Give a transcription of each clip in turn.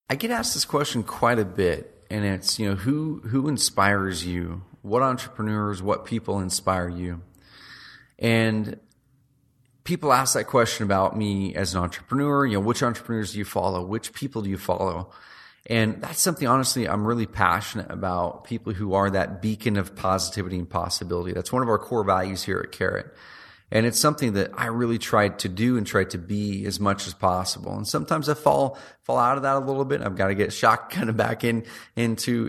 I get asked this question quite a bit, and it's, who inspires you? What entrepreneurs, what people inspire you? And people ask that question about me as an entrepreneur. Which entrepreneurs do you follow? Which people do you follow? And that's something, honestly, I'm really passionate about, people who are that beacon of positivity and possibility. That's one of our core values here at Carrot. And it's something that I really try to do and try to be as much as possible. And sometimes I fall out of that a little bit. I've got to get shocked kind of back into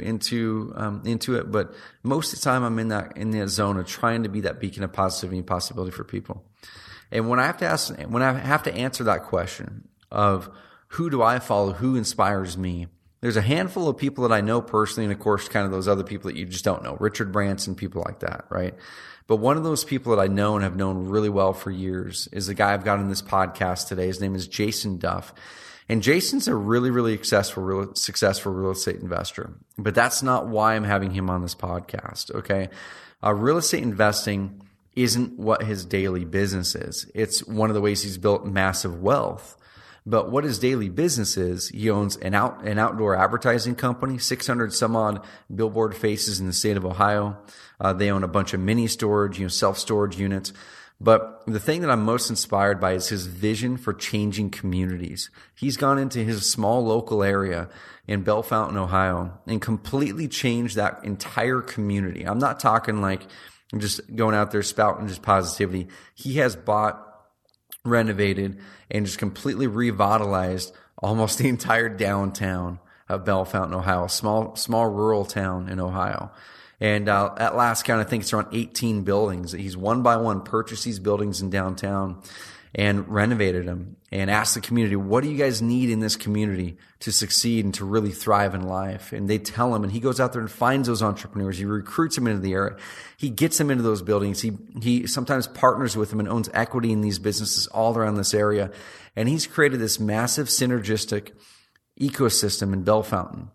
it. But most of the time I'm in that zone of trying to be that beacon of positivity and possibility for people. And when I have to answer that question of who do I follow, who inspires me, there's a handful of people that I know personally, and of course, kind of those other people that you just don't know, Richard Branson, people like that, right? But one of those people that I know and have known really well for years is the guy I've got in this podcast today. His name is Jason Duff. And Jason's a really, really successful real estate investor. But that's not why I'm having him on this podcast, okay? Real estate investing isn't what his daily business is. It's one of the ways he's built massive wealth. But what his daily business is, he owns an outdoor advertising company, 600 some odd billboard faces in the state of Ohio. They own a bunch of mini storage, self-storage units. But the thing that I'm most inspired by is his vision for changing communities. He's gone into his small local area in Bellefontaine, Ohio, and completely changed that entire community. I'm not talking like just going out there spouting just positivity. He has bought, renovated, and just completely revitalized almost the entire downtown of Bellefontaine, Ohio, small rural town in Ohio. And at last count, I think it's around 18 buildings. He's one by one purchased these buildings in downtown and renovated them and asked the community, what do you guys need in this community to succeed and to really thrive in life? And they tell him, and he goes out there and finds those entrepreneurs. He recruits them into the area. He gets them into those buildings. He sometimes partners with them and owns equity in these businesses all around this area. And he's created this massive synergistic ecosystem in Bellefontaine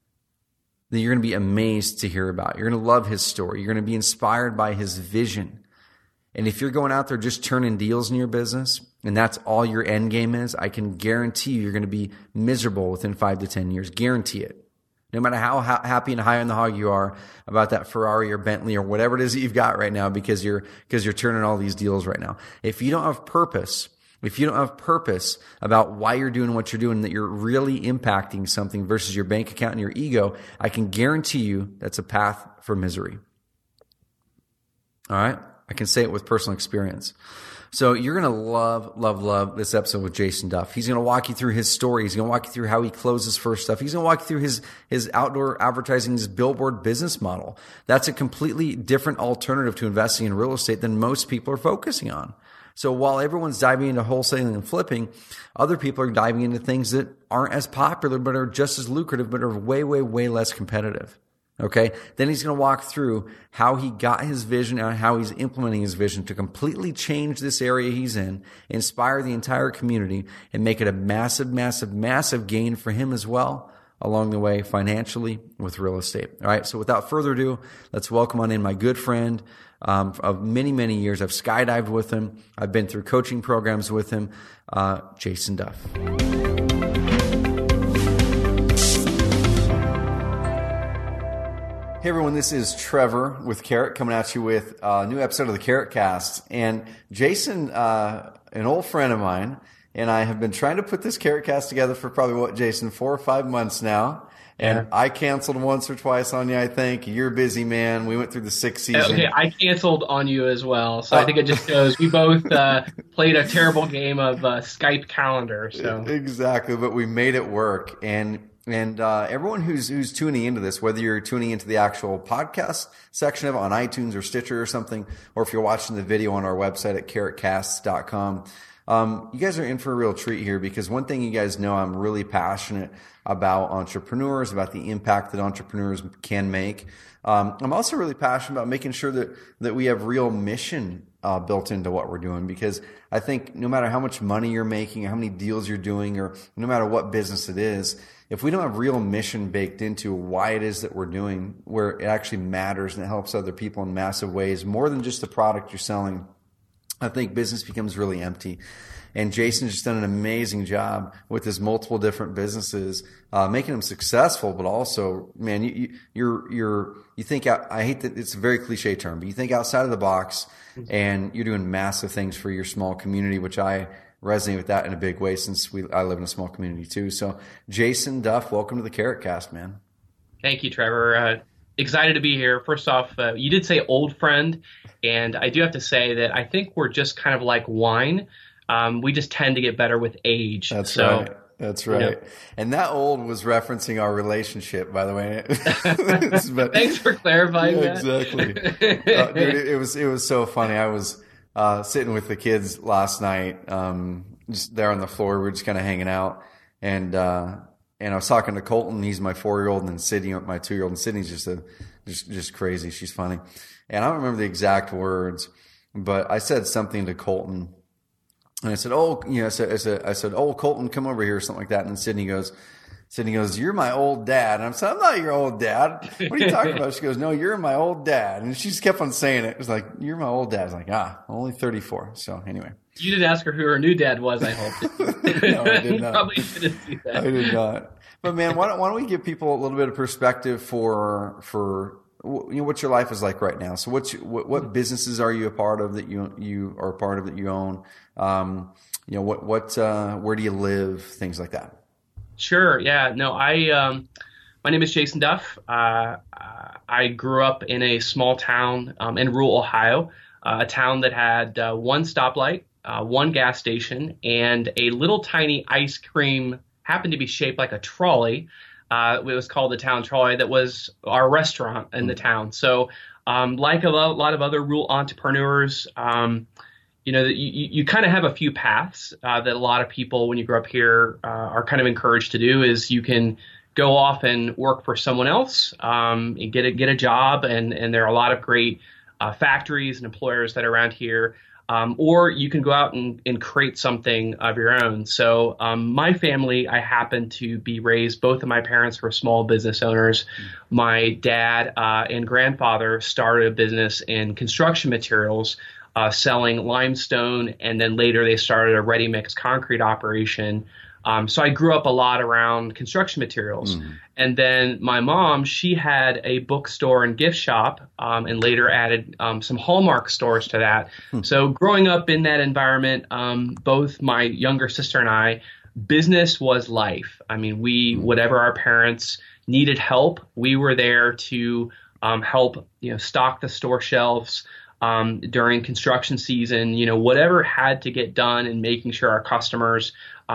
that you're going to be amazed to hear about. You're going to love his story. You're going to be inspired by his vision. And if you're going out there just turning deals in your business, and that's all your end game is, I can guarantee you're going to be miserable within 5 to 10 years. Guarantee it. No matter how happy and high on the hog you are about that Ferrari or Bentley or whatever it is that you've got right now, because you're turning all these deals right now. If you don't have purpose about why you're doing what you're doing, that you're really impacting something versus your bank account and your ego, I can guarantee you that's a path for misery. All right? I can say it with personal experience. So you're going to love this episode with Jason Duff. He's going to walk you through his story. He's going to walk you through how he closed his first stuff. He's going to walk you through his outdoor advertising, his billboard business model. That's a completely different alternative to investing in real estate than most people are focusing on. So while everyone's diving into wholesaling and flipping, other people are diving into things that aren't as popular but are just as lucrative but are way, way, way less competitive. Okay. Then he's going to walk through how he got his vision and how he's implementing his vision to completely change this area he's in, inspire the entire community, and make it a massive, massive, massive gain for him as well along the way financially with real estate. All right. So without further ado, let's welcome on in my good friend of many, many years. I've skydived with him. I've been through coaching programs with him, Jason Duff. Hey everyone, this is Trevor with Carrot coming at you with a new episode of the Carrot Cast. And Jason, an old friend of mine, and I have been trying to put this Carrot Cast together for probably, Jason, 4 or 5 months now. And I canceled once or twice on you, I think. You're a busy man. We went through the 6th season. Okay, I canceled on you as well. So I think it just shows we both played a terrible game of Skype calendar. So exactly, but we made it work. And everyone who's tuning into this, whether you're tuning into the actual podcast section of it on iTunes or Stitcher or something, or if you're watching the video on our website at carrotcasts.com, you guys are in for a real treat here, because one thing you guys know, I'm really passionate about entrepreneurs, about the impact that entrepreneurs can make. I'm also really passionate about making sure that we have real mission built into what we're doing, because I think no matter how much money you're making, or how many deals you're doing, or no matter what business it is, if we don't have real mission baked into why it is that we're doing, where it actually matters and it helps other people in massive ways, more than just the product you're selling, I think business becomes really empty. And Jason's just done an amazing job with his multiple different businesses, making them successful, but also, man, you think out, I hate that it's a very cliche term, but you think outside of the box, and you're doing massive things for your small community, which I resonate with that in a big way since I live in a small community too. So Jason Duff, welcome to the Carrot Cast, man. Thank you, Trevor. Excited to be here. First off, you did say old friend, and I do have to say that I think we're just kind of like wine. We just tend to get better with age. That's right. That's right. Yeah. And that old was referencing our relationship, by the way. But, thanks for clarifying that. Exactly. Dude, it was so funny. I was sitting with the kids last night, just there on the floor. We were just kind of hanging out, and I was talking to Colton. He's my 4-year-old, and then Sydney, my 2-year-old, and Sydney's just crazy. She's funny, and I don't remember the exact words, but I said something to Colton. And I said, oh, I said, oh, Colton, come over here, or something like that. And then Sydney goes, you're my old dad. And I said, I'm not your old dad. What are you talking about? She goes, no, you're my old dad. And she just kept on saying it. It was like, you're my old dad. I was like, only 34. So anyway. You didn't ask her who her new dad was, I hope. No, I did not. Probably didn't see that. I did not. But man, why don't we give people a little bit of perspective for what your life is like right now? So what businesses are you a part of that you are a part of that you own? Where do you live? Things like that. Sure. Yeah. No, my name is Jason Duff. I grew up in a small town in rural Ohio, a town that had one stoplight, one gas station, and a little tiny ice cream, happened to be shaped like a trolley. It was called the Town Trolley. That was our restaurant in the town. So like a lot of other rural entrepreneurs, you kind of have a few paths that a lot of people, when you grow up here, are kind of encouraged to do. Is you can go off and work for someone else, and get a job, and there are a lot of great factories and employers that are around here. Or you can go out and create something of your own. So my family, I happen to be raised, both of my parents were small business owners. My dad and grandfather started a business in construction materials, selling limestone, and then later they started a ready-mix concrete operation. So I grew up a lot around construction materials. And then my mom, she had a bookstore and gift shop, and later added some Hallmark stores to that. So growing up in that environment, both my younger sister and I, business was life. I mean, whatever our parents needed help, we were there to help, stock the store shelves during construction season, whatever had to get done, and making sure our customers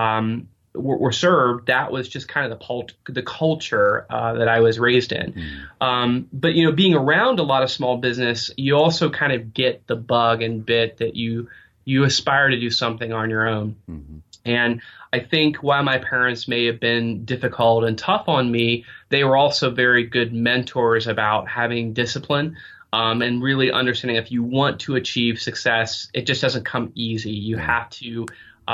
were served. That was just kind of the culture that I was raised in. But being around a lot of small business, you also kind of get the bug and bit that you aspire to do something on your own. And I think while my parents may have been difficult and tough on me, they were also very good mentors about having discipline. And really understanding if you want to achieve success, it just doesn't come easy. You have to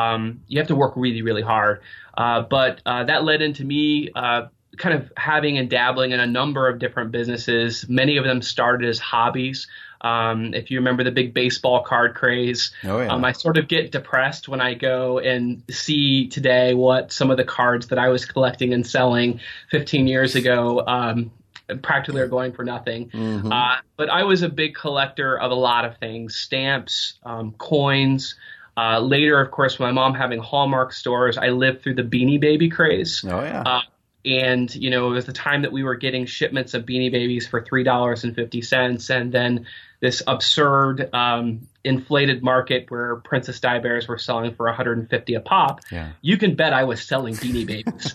work really, really hard. But that led into me kind of having and dabbling in a number of different businesses. Many of them started as hobbies. If you remember the big baseball card craze, I sort of get depressed when I go and see today what some of the cards that I was collecting and selling 15 years ago practically are going for nothing. But I was a big collector of a lot of things, stamps, coins. Later, of course, my mom having Hallmark stores, I lived through the Beanie Baby craze. And, it was the time that we were getting shipments of Beanie Babies for $3.50. And then this absurd inflated market where Princess Di Bears were selling for $150 a pop. You can bet I was selling Beanie Babies.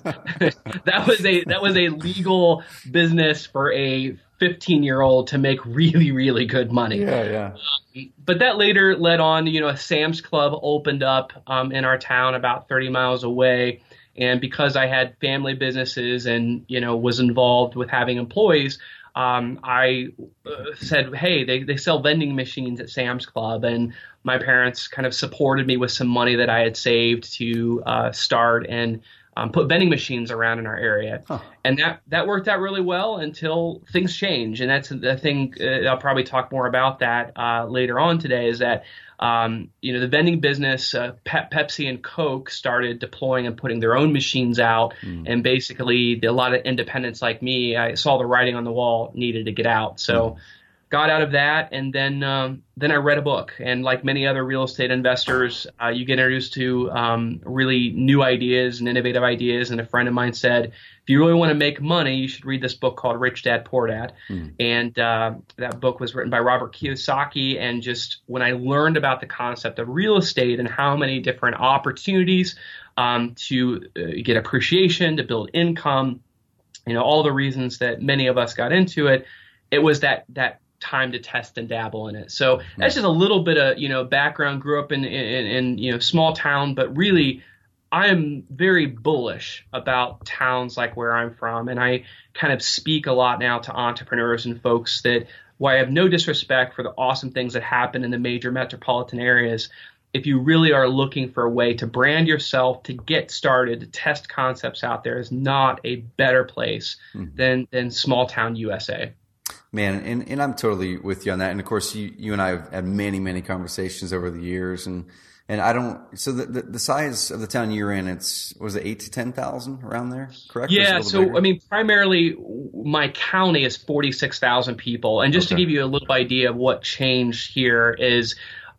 That was a legal business for a 15-year-old to make really, really good money. But that later led on, a Sam's Club opened up in our town about 30 miles away. And because I had family businesses and, was involved with having employees, I said, hey, they sell vending machines at Sam's Club. And my parents kind of supported me with some money that I had saved to start and put vending machines around in our area. Huh. And that worked out really well until things change. And that's the thing. I'll probably talk more about that later on today, is that the vending business, Pepsi and Coke started deploying and putting their own machines out. And basically a lot of independents like me, I saw the writing on the wall, needed to get out. So got out of that, and then I read a book. And like many other real estate investors, you get introduced to really new ideas and innovative ideas. And a friend of mine said, if you really want to make money, you should read this book called Rich Dad Poor Dad. And that book was written by Robert Kiyosaki. And just when I learned about the concept of real estate and how many different opportunities to get appreciation, to build income, all the reasons that many of us got into it, it was that time to test and dabble in it. So that's just a little bit of, background. Grew up in small town, but really I am very bullish about towns like where I'm from. And I kind of speak a lot now to entrepreneurs and folks that, while I have no disrespect for the awesome things that happen in the major metropolitan areas, if you really are looking for a way to brand yourself, to get started, to test concepts out there, is not a better place than small town USA. Man, and I'm totally with you on that. And of course, you and I have had many, many conversations over the years, and I don't. So the size of the town you're in, was it 8 to 10,000 around there? Correct? Yeah. So bigger? I mean, primarily my county is 46,000 people, and just to give you a little idea of what changed here is,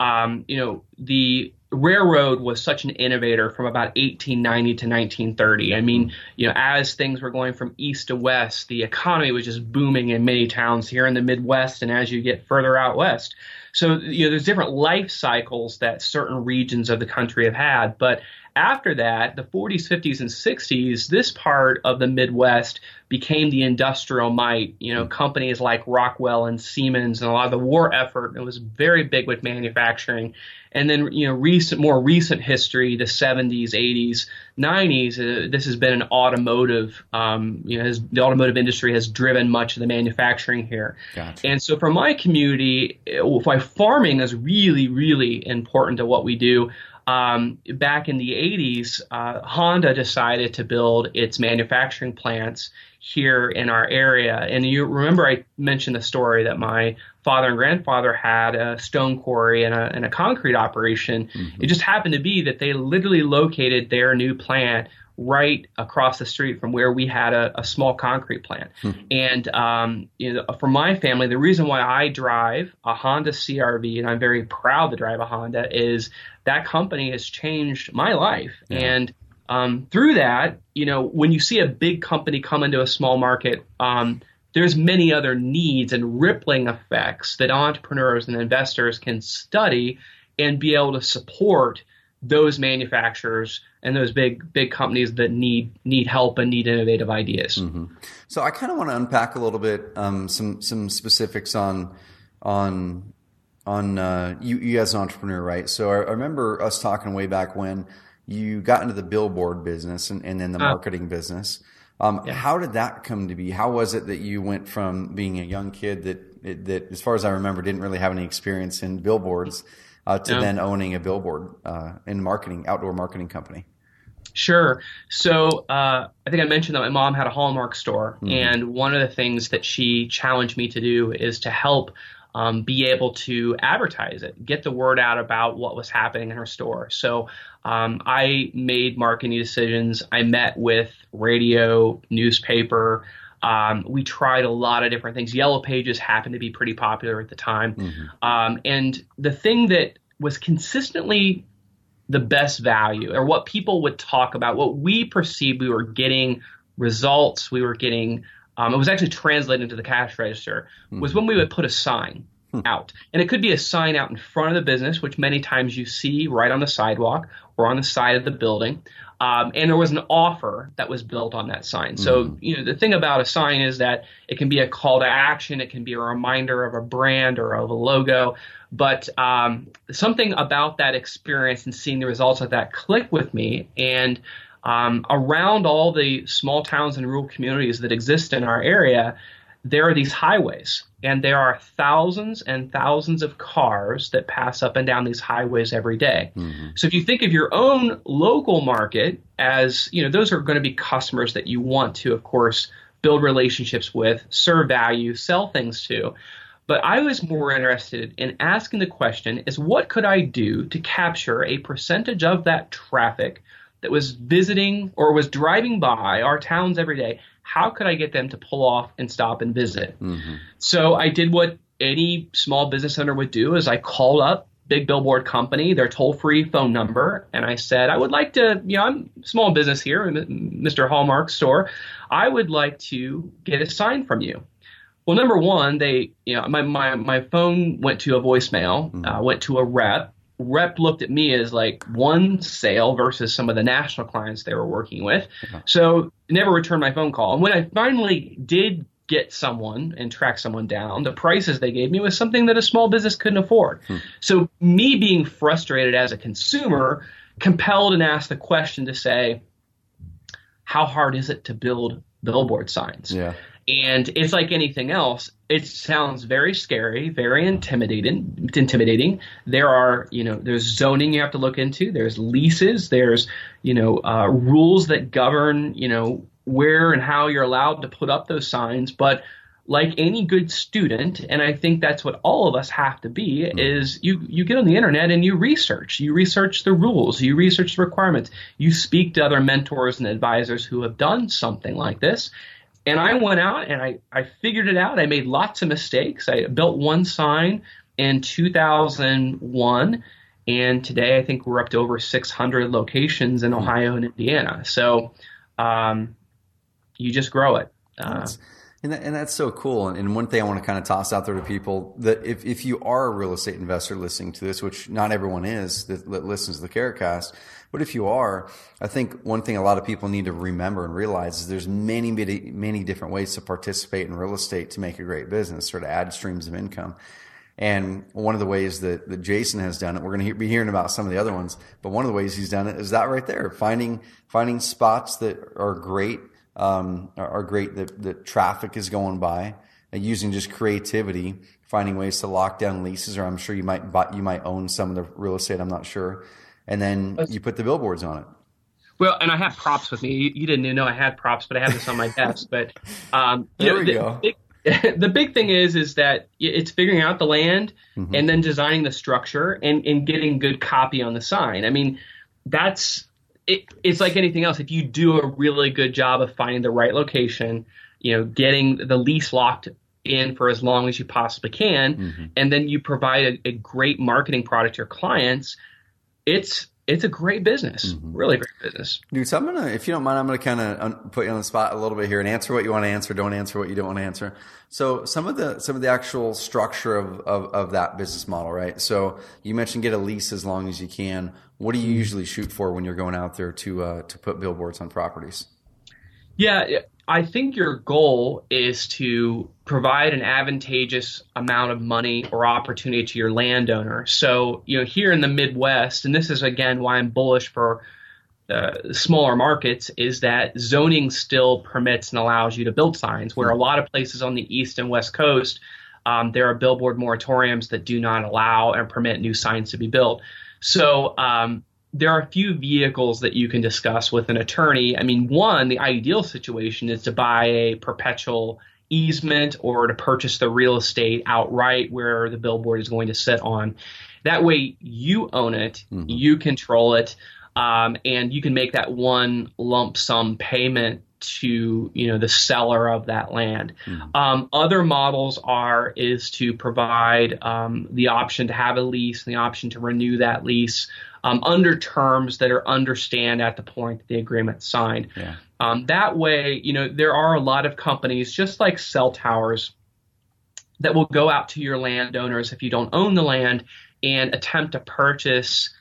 the railroad was such an innovator from about 1890 to 1930. I mean, as things were going from east to west, the economy was just booming in many towns here in the Midwest, and as you get further out west. So, there's different life cycles that certain regions of the country have had. But after that, the 40s, 50s, and 60s, this part of the Midwest became the industrial might. Companies like Rockwell and Siemens, and a lot of the war effort, it was very big with manufacturing. And then, more recent history, the 70s, 80s, 90s, this has been an automotive, the automotive industry has driven much of the manufacturing here. Gotcha. And so for my community, why farming is really, really important to what we do. Back in the 80s, Honda decided to build its manufacturing plants here in our area. And you remember I mentioned the story that my father and grandfather had a stone quarry and a concrete operation. It just happened to be that they literally located their new plant right across the street from where we had a small concrete plant. And, for my family, the reason why I drive a Honda CRV, and I'm very proud to drive a Honda, is that company has changed my life. Yeah. And through that, when you see a big company come into a small market, there's many other needs and rippling effects that entrepreneurs and investors can study and be able to support those manufacturers and those big companies that need help and need innovative ideas. So I kind of want to unpack a little bit some specifics on you as an entrepreneur, right? So I remember us talking way back when you got into the billboard business and then the marketing business. How did that come to be? How was it that you went from being a young kid that, as far as I remember, didn't really have any experience in billboards to then owning a billboard in outdoor marketing company? Sure. So I think I mentioned that my mom had a Hallmark store, and one of the things that she challenged me to do is to help be able to advertise it, get the word out about what was happening in her store. So I made marketing decisions. I met with radio, newspaper. We tried a lot of different things. Yellow Pages happened to be pretty popular at the time. And the thing that was consistently the best value, or what people would talk about, what we perceived we were getting results, we were getting it was actually translated into the cash register, was when we would put a sign out. And it could be a sign out in front of the business, which many times you see right on the sidewalk or on the side of the building. And there was an offer that was built on that sign. So, the thing about a sign is that it can be a call to action. It can be a reminder of a brand or of a logo. But something about that experience and seeing the results of that clicked with me. And around all the small towns and rural communities that exist in our area, there are these highways, and there are thousands and thousands of cars that pass up and down these highways every day. So if you think of your own local market as, those are going to be customers that you want to, of course, build relationships with, serve value, sell things to. But I was more interested in asking the question is, what could I do to capture a percentage of that traffic that was visiting or was driving by our towns every day? How could I get them to pull off and stop and visit? So I did what any small business owner would do, is I called up Big Billboard Company, their toll-free phone number, and I said, I would like to, I'm a small business here, Mr. Hallmark store. I would like to get a sign from you. Well, number one, my phone went to a voicemail, went to a rep. Rep looked at me as like one sale versus some of the national clients they were working with. So never returned my phone call. And when I finally did get someone and track someone down, the prices they gave me was something that a small business couldn't afford. So me being frustrated as a consumer compelled and asked the question to say, how hard is it to build billboard signs? Yeah. And it's like anything else. It sounds very scary, very intimidating. There are, there's zoning you have to look into. There's leases. There's, rules that govern, where and how you're allowed to put up those signs. But like any good student, and I think that's what all of us have to be, is you get on the internet and you research. You research the rules. You research the requirements. You speak to other mentors and advisors who have done something like this. And I went out and I figured it out. I made lots of mistakes. I built one sign in 2001, and today I think we're up to over 600 locations in Ohio and Indiana. So you just grow it. And that's so cool. And one thing I want to kind of toss out there to people, that if you are a real estate investor listening to this, which not everyone is that listens to the CareCast, but if you are, I think one thing a lot of people need to remember and realize is there's many, many, many different ways to participate in real estate to make a great business or to add streams of income. And one of the ways that Jason has done it, we're going to be hearing about some of the other ones, but one of the ways he's done it is that right there, finding spots that are great, that traffic is going by, using just creativity, finding ways to lock down leases, or I'm sure you might own some of the real estate, I'm not sure. And then you put the billboards on it. Well, and I have props with me. You didn't even know I had props, but I have this on my desk. But there we go. The big thing is that it's figuring out the land and then designing the structure and getting good copy on the sign. I mean, it's like anything else. If you do a really good job of finding the right location, getting the lease locked in for as long as you possibly can, and then you provide a great marketing product to your clients, it's a great business, really great business. Dude, so if you don't mind, I'm going to kind of put you on the spot a little bit here and answer what you want to answer, don't answer what you don't want to answer. So some of the actual structure of that business model, right? So you mentioned get a lease as long as you can. What do you usually shoot for when you're going out there to put billboards on properties? Yeah, I think your goal is to provide an advantageous amount of money or opportunity to your landowner. So, here in the Midwest, and this is, again, why I'm bullish for smaller markets, is that zoning still permits and allows you to build signs, where a lot of places on the East and West Coast, there are billboard moratoriums that do not allow and permit new signs to be built. So there are a few vehicles that you can discuss with an attorney. I mean, one, the ideal situation is to buy a perpetual easement or to purchase the real estate outright where the billboard is going to sit on. That way you own it, you control it, and you can make that one lump sum payment to the seller of that land. Other models is to provide the option to have a lease and the option to renew that lease under terms that are understand at the point that the agreement's signed. Yeah. That way, there are a lot of companies, just like cell towers, that will go out to your landowners if you don't own the land and attempt to purchase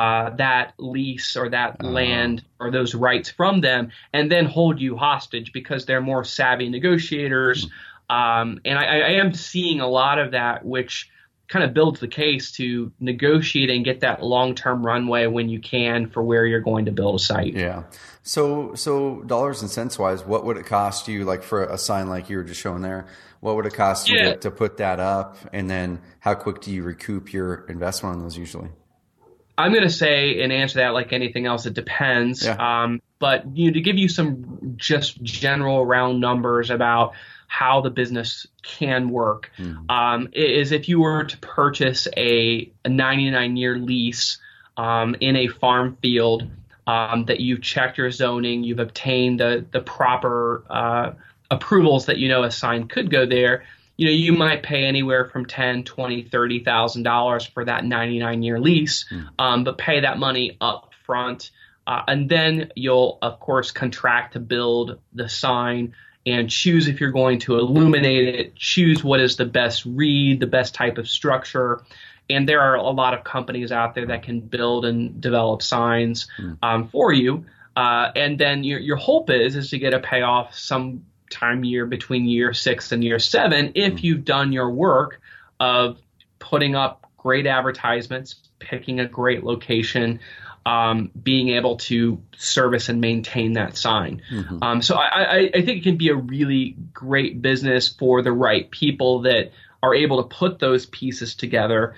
that lease or that land or those rights from them, and then hold you hostage because they're more savvy negotiators. And I am seeing a lot of that, which kind of builds the case to negotiate and get that long-term runway when you can for where you're going to build a site. Yeah. So dollars and cents wise, what would it cost you, like for a sign like you were just showing there? What would it cost you to put that up? And then how quick do you recoup your investment on those usually? I'm going to say, and answer that like anything else, it depends. Yeah. But to give you some just general round numbers about how the business can work, is if you were to purchase a 99-year lease in a farm field, that you've checked your zoning, you've obtained the proper approvals that a sign could go there, you might pay anywhere from $10,000, $20,000, $30,000 for that 99-year lease, but pay that money up front. And then you'll, of course, contract to build the sign and choose if you're going to illuminate it, choose what is the best read, the best type of structure. And there are a lot of companies out there that can build and develop signs for you. And then your hope is to get a payoff sometime between year 6 and year 7 if you've done your work of putting up great advertisements, picking a great location, being able to service and maintain that sign. So I think it can be a really great business for the right people that are able to put those pieces together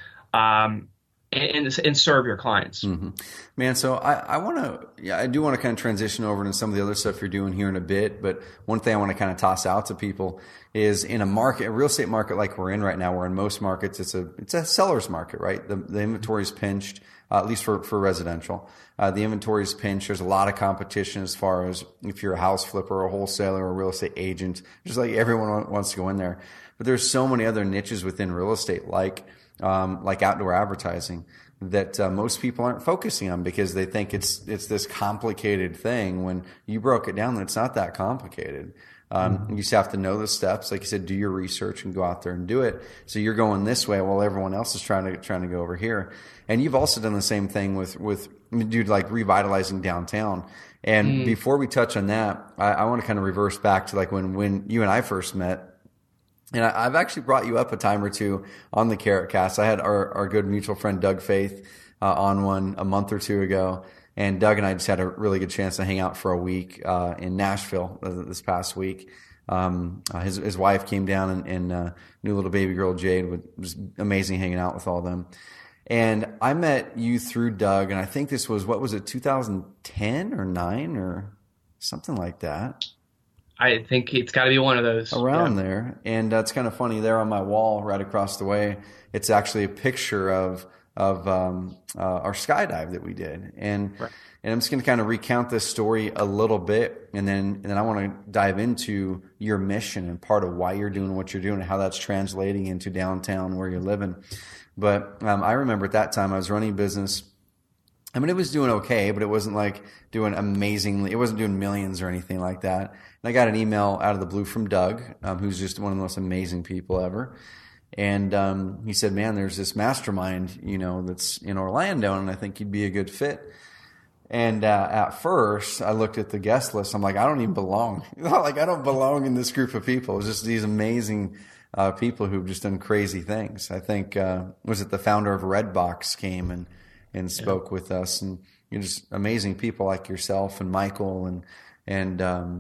and serve your clients. Man, so I do want to kind of transition over into some of the other stuff you're doing here in a bit. But one thing I want to kind of toss out to people is in a real estate market like we're in right now, where in most markets it's a seller's market, right? The inventory is pinched, at least for residential. The inventory is pinched. There's a lot of competition as far as if you're a house flipper or a wholesaler or a real estate agent, just like everyone wants to go in there. But there's so many other niches within real estate, like outdoor advertising, that most people aren't focusing on because they think it's this complicated thing. When you broke it down, it's not that complicated. You just have to know the steps, like you said, do your research and go out there and do it. So you're going this way while everyone else is trying to go over here. And you've also done the same thing with like revitalizing downtown. And before we touch on that, I want to kind of reverse back to like when you and I first met. And I've actually brought you up a time or two on the Carrot Cast. I had our good mutual friend Doug Faith on one a month or two ago. And Doug and I just had a really good chance to hang out for a week in Nashville this past week. His wife came down and new little baby girl Jade. It was amazing hanging out with all of them. And I met you through Doug, and I think this was, 2010 or 9 or something like that? I think it's got to be one of those. Around there. And it's kind of funny, there on my wall right across the way, it's actually a picture of our skydive that we did. And I'm just going to kind of recount this story a little bit, and then I want to dive into your mission and part of why you're doing what you're doing and how that's translating into downtown where you're living. But I remember at that time I was running a business. I mean, it was doing okay, but it wasn't like doing amazingly. It wasn't doing millions or anything like that. And I got an email out of the blue from Doug, who's just one of the most amazing people ever. And he said, man, there's this mastermind, that's in Orlando, and I think you'd be a good fit. And at first, I looked at the guest list. I'm like, I don't even belong. Like, I don't belong in this group of people. It's just these amazing people who've just done crazy things. I think, was it the founder of Redbox came and spoke with us, and just amazing people like yourself and Michael and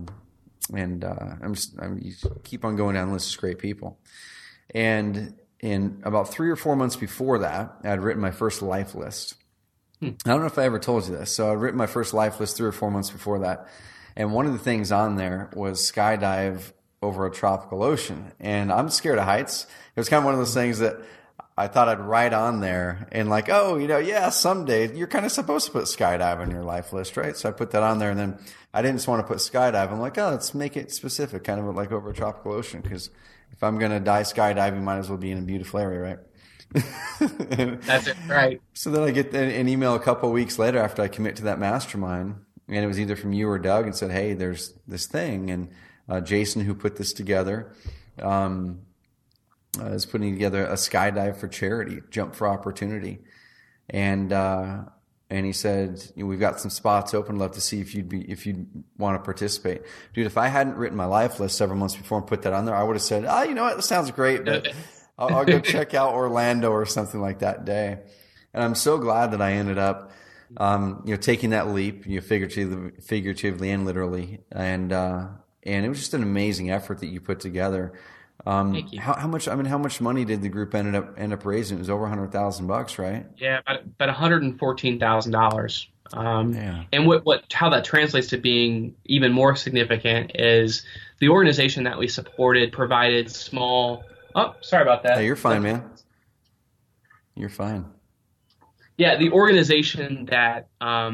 you keep on going down the list of great people. And in about 3 or 4 months before that, I'd written my first life list. I don't know if I ever told you this. So I'd written my first life list 3 or 4 months before that. And one of the things on there was skydive over a tropical ocean. And I'm scared of heights. It was kind of one of those things that I thought I'd write on there and like, someday you're kind of supposed to put skydive on your life list, right? So I put that on there, and then I didn't just want to put skydive. I'm like, let's make it specific, kind of like over a tropical ocean, because if I'm going to die skydiving, might as well be in a beautiful area, right? That's it, right. So then I get an email a couple of weeks later after I commit to that mastermind, and it was either from you or Doug, and said, hey, there's this thing. And Jason, who put this together, is putting together a skydive for charity, Jump for Opportunity. And he said, we've got some spots open. Love to see if you'd want to participate. Dude, if I hadn't written my life list several months before and put that on there, I would have said, you know what, that sounds great, but I'll go check out Orlando or something like that day. And I'm so glad that I ended up taking that leap, figuratively and literally, and it was just an amazing effort that you put together. Thank you. How much money did the group end up raising? It was over $100,000, right? Yeah, about $114,000. Yeah. And how that translates to being even more significant is the organization that we supported provided small. Oh, sorry about that. Hey, you're fine, man. You're fine. Yeah, the organization that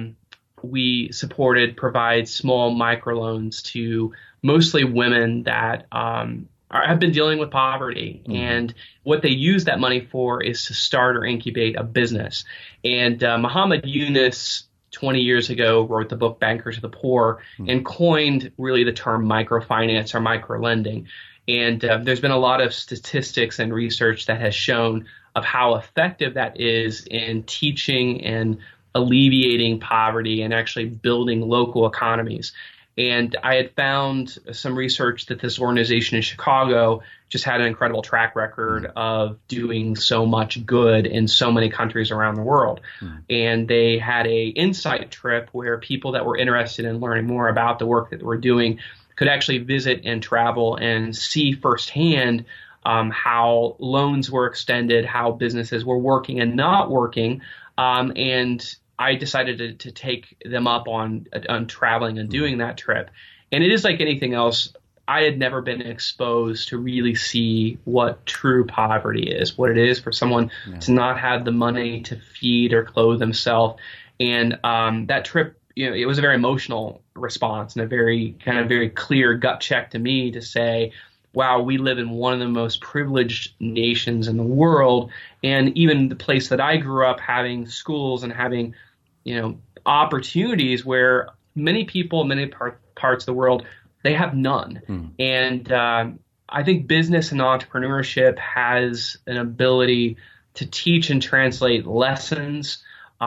we supported provides small microloans to mostly women that have been dealing with poverty. Mm-hmm. And what they use that money for is to start or incubate a business. And Muhammad Yunus 20 years ago wrote the book Banker to the Poor and coined really the term microfinance or microlending. And there's been a lot of statistics and research that has shown of how effective that is in teaching and alleviating poverty and actually building local economies. And I had found some research that this organization in Chicago just had an incredible track record of doing so much good in so many countries around the world. And they had a insight trip where people that were interested in learning more about the work that we're doing could actually visit and travel and see firsthand how loans were extended, how businesses were working and not working. And I decided to take them up on traveling and doing that trip. And it is like anything else. I had never been exposed to really see what true poverty is, what it is for someone to not have the money to feed or clothe themselves. And that trip, it was a very emotional response and a very clear gut check to me to say, wow, we live in one of the most privileged nations in the world. And even the place that I grew up, having schools and having opportunities where many people in many parts of the world, they have none. And I think business and entrepreneurship has an ability to teach and translate lessons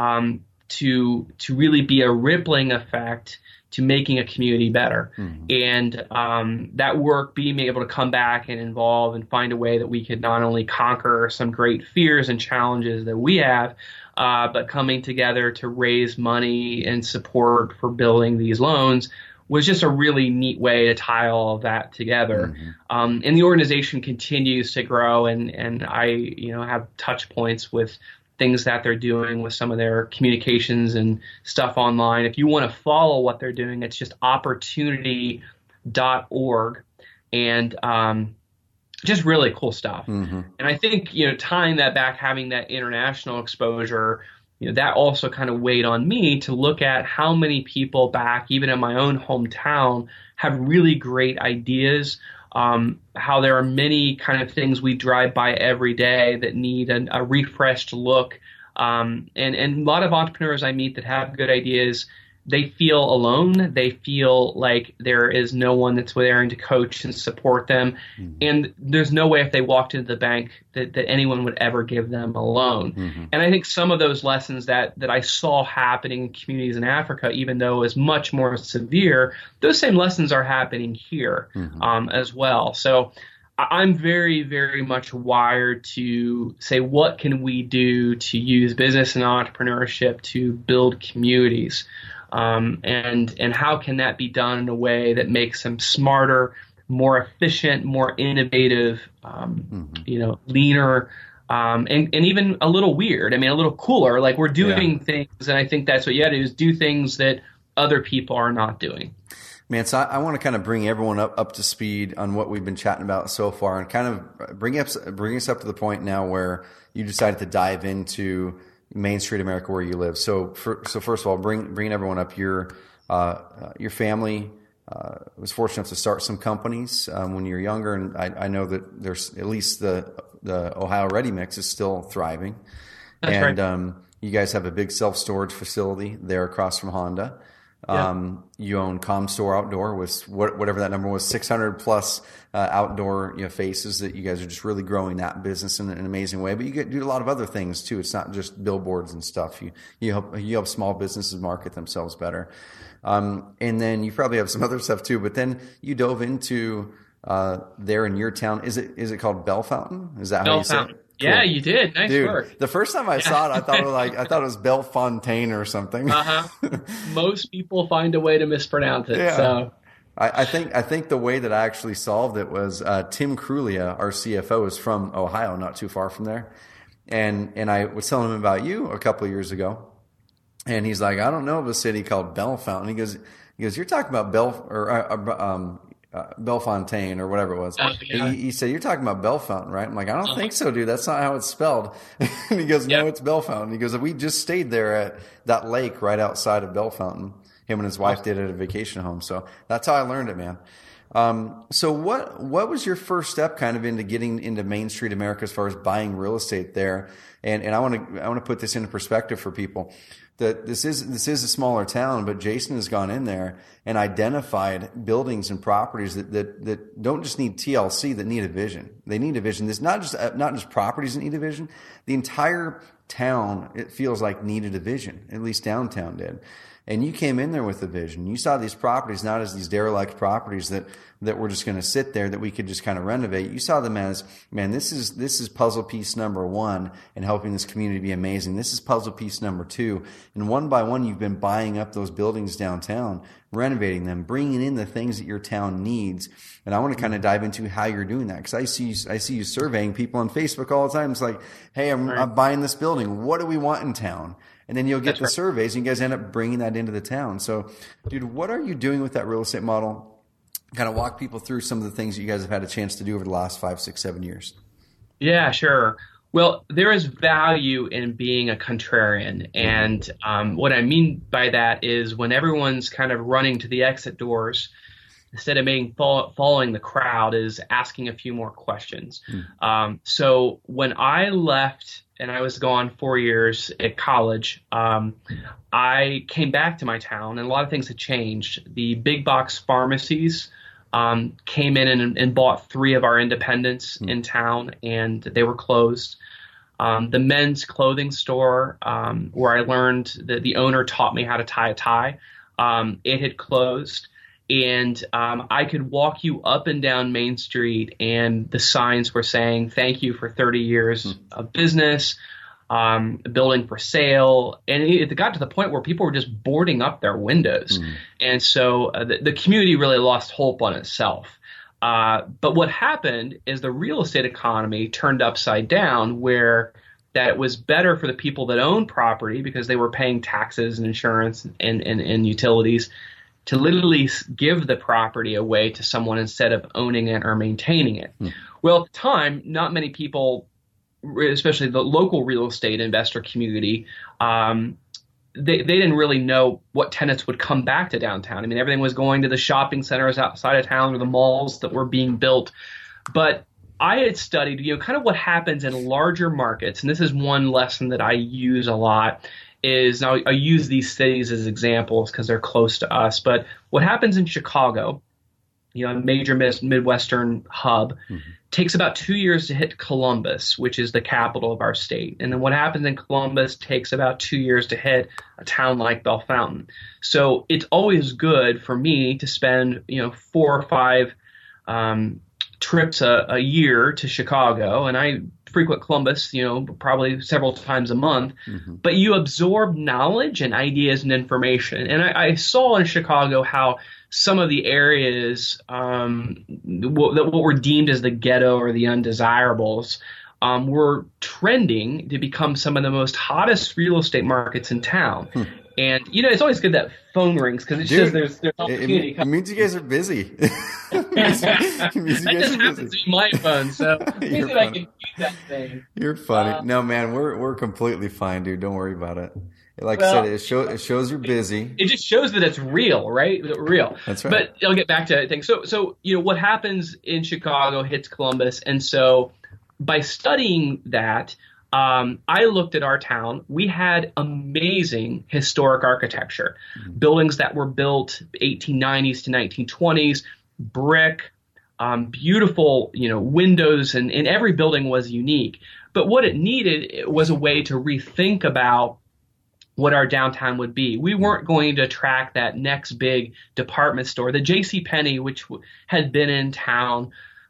to really be a rippling effect to making a community better. And that work, being able to come back and involve and find a way that we could not only conquer some great fears and challenges that we have, but coming together to raise money and support for building these loans was just a really neat way to tie all of that together. And the organization continues to grow, and I have touch points with things that they're doing with some of their communications and stuff online. If you want to follow what they're doing, it's just opportunity.org, and just really cool stuff. And I think, tying that back, having that international exposure, that also kind of weighed on me to look at how many people back, even in my own hometown, have really great ideas. How there are many kind of things we drive by every day that need a refreshed look. And a lot of entrepreneurs I meet that have good ideas, they feel alone. They feel like there is no one that's there to coach and support them. And there's no way if they walked into the bank that anyone would ever give them a loan. And I think some of those lessons that I saw happening in communities in Africa, even though it was much more severe, those same lessons are happening here as well. So I'm very, very much wired to say, what can we do to use business and entrepreneurship to build communities? And how can that be done in a way that makes them smarter, more efficient, more innovative, leaner, and even a little weird. I mean, a little cooler. Like, we're doing things, and I think that's what you got to do, is do things that other people are not doing. Man, so I want to kind of bring everyone up to speed on what we've been chatting about so far, and kind of bring us up to the point now where you decided to dive into Main Street America, where you live. So first of all, bring everyone up. Your family was fortunate enough to start some companies when you were younger, and I know that there's at least the Ohio Ready Mix is still thriving. That's and right. You guys have a big self-storage facility there across from Honda. You own ComStore Outdoor with whatever that number was, 600 plus outdoor faces that you guys are just really growing that business in an amazing way. But you do a lot of other things too. It's not just billboards and stuff. You help small businesses market themselves better. And then you probably have some other stuff too. But then you dove into there in your town. Is it called Bell Fountain? Is that how you say it? Yeah, you did. Nice Dude, work. the first time I saw it, I thought it was Bellefontaine or something. Most people find a way to mispronounce it. Yeah. So I think the way that I actually solved it was Tim Crulia, our CFO, is from Ohio, not too far from there, and I was telling him about you a couple of years ago, and he's like, I don't know of a city called Bellefontaine. He goes, you're talking about Bellefontaine or whatever it was. yeah. He said, you're talking about Bellefontaine, right? I'm like, I don't think so, dude. That's not how it's spelled. And he goes, no, it's Bellefontaine. He goes, we just stayed there at that lake right outside of Bellefontaine. Him and his wife did at a vacation home. So that's how I learned it, man. So what was your first step kind of into getting into Main Street America as far as buying real estate there? And I want to put this into perspective for people. That this is a smaller town, but Jason has gone in there and identified buildings and properties that don't just need TLC, that need a vision. They need a vision. There's not just properties that need a vision. The entire town, it feels like, needed a vision. At least downtown did. And you came in there with a vision. You saw these properties not as these derelict properties that were just going to sit there that we could just kind of renovate. You saw them as, man, this is puzzle piece number 1 in helping this community be amazing. This is puzzle piece number 2. And one by one, you've been buying up those buildings downtown, renovating them, bringing in the things that your town needs. And I want to kind of dive into how you're doing that, because I see you surveying people on Facebook all the time. It's like, hey, I'm buying this building. What do we want in town? And then you'll get the surveys, and you guys end up bringing that into the town. So, dude, what are you doing with that real estate model? Kind of walk people through some of the things that you guys have had a chance to do over the last 5, 6, 7 years. Yeah, sure. Well, there is value in being a contrarian. And what I mean by that is when everyone's kind of running to the exit doors, instead of following the crowd, is asking a few more questions. So when I left and I was gone 4 years at college, I came back to my town, and a lot of things had changed. The big box pharmacies came in and bought 3 of our independents in town, and they were closed. The men's clothing store, where I learned that the owner taught me how to tie a tie, it had closed. And I could walk you up and down Main Street, and the signs were saying, thank you for 30 years of business, building for sale. And it got to the point where people were just boarding up their windows. And so the community really lost hope on itself. But what happened is the real estate economy turned upside down, where that it was better for the people that own property because they were paying taxes and insurance and utilities to literally give the property away to someone instead of owning it or maintaining it. Well, at the time, not many people, especially the local real estate investor community, they didn't really know what tenants would come back to downtown. I mean, everything was going to the shopping centers outside of town or the malls that were being built. But I had studied, kind of what happens in larger markets, and this is one lesson that I use a lot. Now I use these cities as examples because they're close to us. But what happens in Chicago, a major Midwestern hub, takes about 2 years to hit Columbus, which is the capital of our state. And then what happens in Columbus takes about 2 years to hit a town like Bellefontaine. So it's always good for me to spend, 4 or 5 trips a year to Chicago, and I frequent Columbus, probably several times a month, but you absorb knowledge and ideas and information. And I saw in Chicago how some of the areas what were deemed as the ghetto or the undesirables were trending to become some of the most hottest real estate markets in town. And, it's always good that phone rings because it shows there's opportunity. It means you guys are busy. That doesn't happen to my phone, so maybe I can use that thing. You're funny. No, man, we're completely fine, dude. Don't worry about it. Like I said, it shows you're busy. It just shows that it's real, right? Real. That's right. But I'll get back to things. So what happens in Chicago hits Columbus, and so by studying that, I looked at our town. We had amazing historic architecture, buildings that were built 1890s to 1920s, brick, beautiful, windows, and every building was unique. But what it needed was a way to rethink about what our downtown would be. We weren't going to attract that next big department store. The JCPenney, which had been in town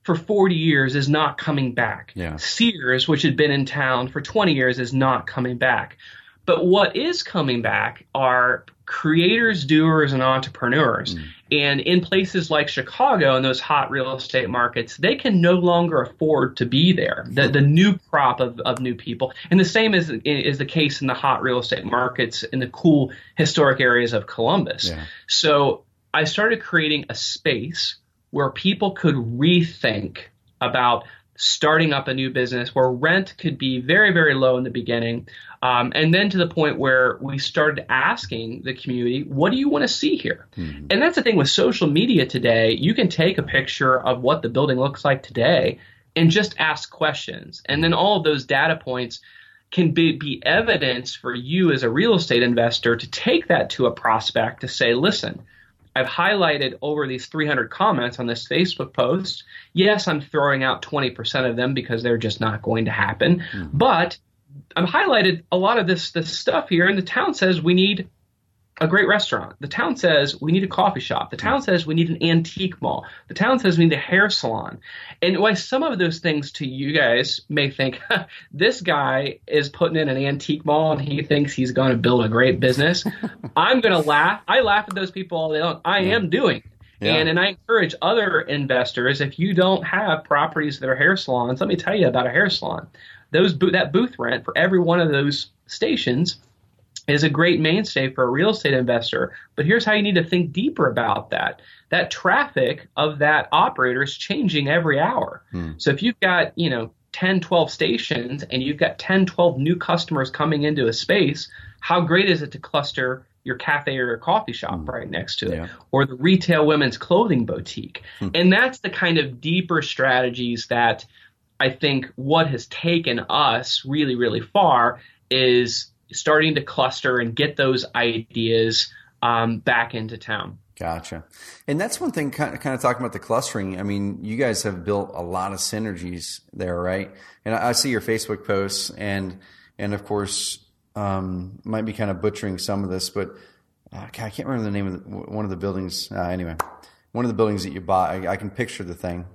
for 40 years is not coming back. Yeah. Sears, which had been in town for 20 years, is not coming back. But what is coming back are creators, doers, and entrepreneurs. And in places like Chicago and those hot real estate markets, they can no longer afford to be there. The new crop of new people. And the same is the case in the hot real estate markets in the cool historic areas of Columbus. Yeah. So I started creating a space where people could rethink about starting up a new business, where rent could be very, very low in the beginning. And then to the point where we started asking the community, what do you want to see here? And that's the thing with social media today. You can take a picture of what the building looks like today and just ask questions. And then all of those data points can be evidence for you as a real estate investor to take that to a prospect to say, listen, I've highlighted over these 300 comments on this Facebook post. Yes, I'm throwing out 20% of them because they're just not going to happen. But I've highlighted a lot of this stuff here, and the town says we need a great restaurant. The town says we need a coffee shop. The town says we need an antique mall. The town says we need a hair salon. And why some of those things to you guys may think, this guy is putting in an antique mall and he thinks he's going to build a great business. I'm going to laugh. I laugh at those people all day long. I am doing. Yeah. And I encourage other investors, if you don't have properties that are hair salons, let me tell you about a hair salon. That booth rent for every one of those stations is a great mainstay for a real estate investor. But here's how you need to think deeper about that. That traffic of that operator is changing every hour. So if you've got, 10, 12 stations and you've got 10, 12 new customers coming into a space, how great is it to cluster your cafe or your coffee shop right next to it, or the retail women's clothing boutique? And that's the kind of deeper strategies that I think what has taken us really, really far is starting to cluster and get those ideas back into town. Gotcha. And that's one thing, kind of talking about the clustering. I mean, you guys have built a lot of synergies there, right? And I see your Facebook posts and of course, might be kind of butchering some of this, but I can't remember the name of one of the buildings. Anyway, one of the buildings that you bought, I can picture the thing.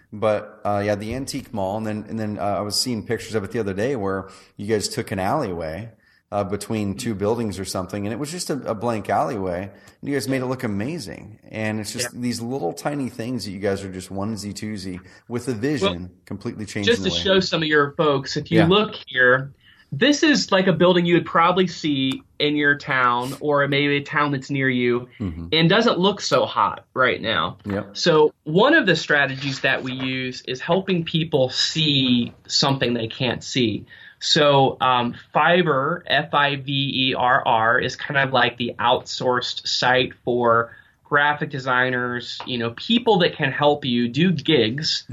But the antique mall, and then I was seeing pictures of it the other day where you guys took an alleyway between two buildings or something, and it was just a blank alleyway, and you guys made it look amazing. And it's just these little tiny things that you guys are just onesie twosie with a vision, completely changing. Just to show some of your folks, if you look here, this is like a building you would probably see in your town or maybe a town that's near you and doesn't look so hot right now. So one of the strategies that we use is helping people see something they can't see. So Fiverr, Fiverr, is kind of like the outsourced site for graphic designers, people that can help you do gigs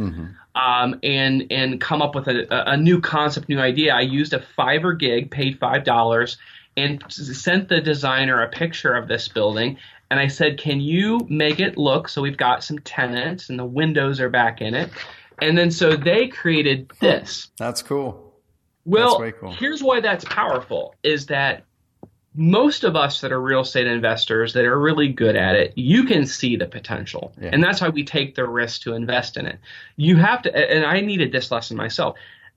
and come up with a new concept, new idea. I used a Fiverr gig, paid $5, and sent the designer a picture of this building. And I said, can you make it look so we've got some tenants and the windows are back in it? And then so they created this. That's cool. Well, That's way cool. Here's why that's powerful, is that most of us that are real estate investors that are really good at it, you can see the potential. And that's why we take the risk to invest in it. You have to, and I needed this lesson myself,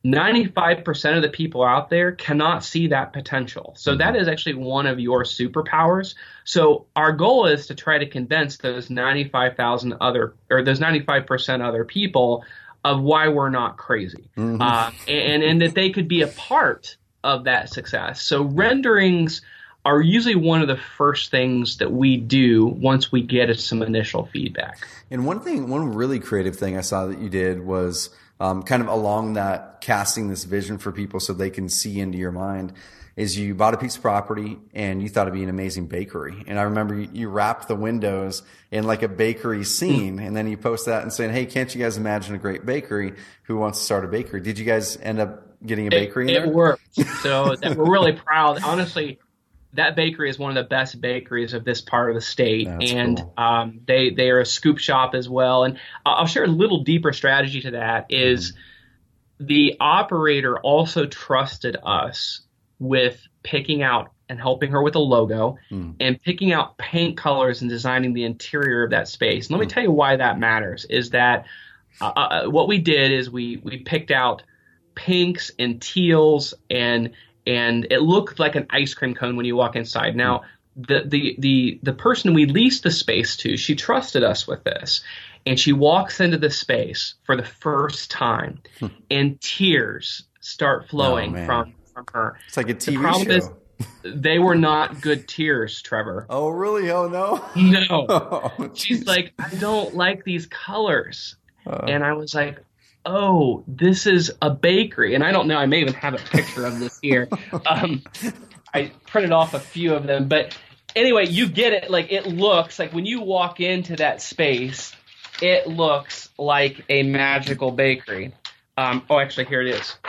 95% of the people out there cannot see that potential. So that is actually one of your superpowers. So our goal is to try to convince those 95% other people of why we're not crazy, and that they could be a part of that success. So renderings are usually one of the first things that we do once we get some initial feedback. And one really creative thing I saw that you did was kind of along that casting this vision for people so they can see into your mind, is you bought a piece of property and you thought it'd be an amazing bakery. And I remember you wrapped the windows in like a bakery scene, and then you post that and saying, hey, can't you guys imagine a great bakery? Who wants to start a bakery? Did you guys end up getting a bakery in there? It worked. So we're really proud. Honestly, that bakery is one of the best bakeries of this part of the state. That's and cool. They are a scoop shop as well. And I'll share a little deeper strategy to that is the operator also trusted us with picking out and helping her with a logo and picking out paint colors and designing the interior of that space. And let me tell you why that matters, is that What we did is we picked out pinks and teals, and it looked like an ice cream cone when you walk inside. Now, the person we leased the space to, she trusted us with this, and she walks into the space for the first time, and tears start flowing from her. It's like a TV the problem show. Is, they were not good tears, Trevor. Oh, really? Oh, no. No. Oh, she's like, I don't like these colors. And I was like, oh, this is a bakery. And I don't know, I may even have a picture of this here. I printed off a few of them. But anyway, you get it. Like, it looks like when you walk into that space, it looks like a magical bakery. Actually, here it is.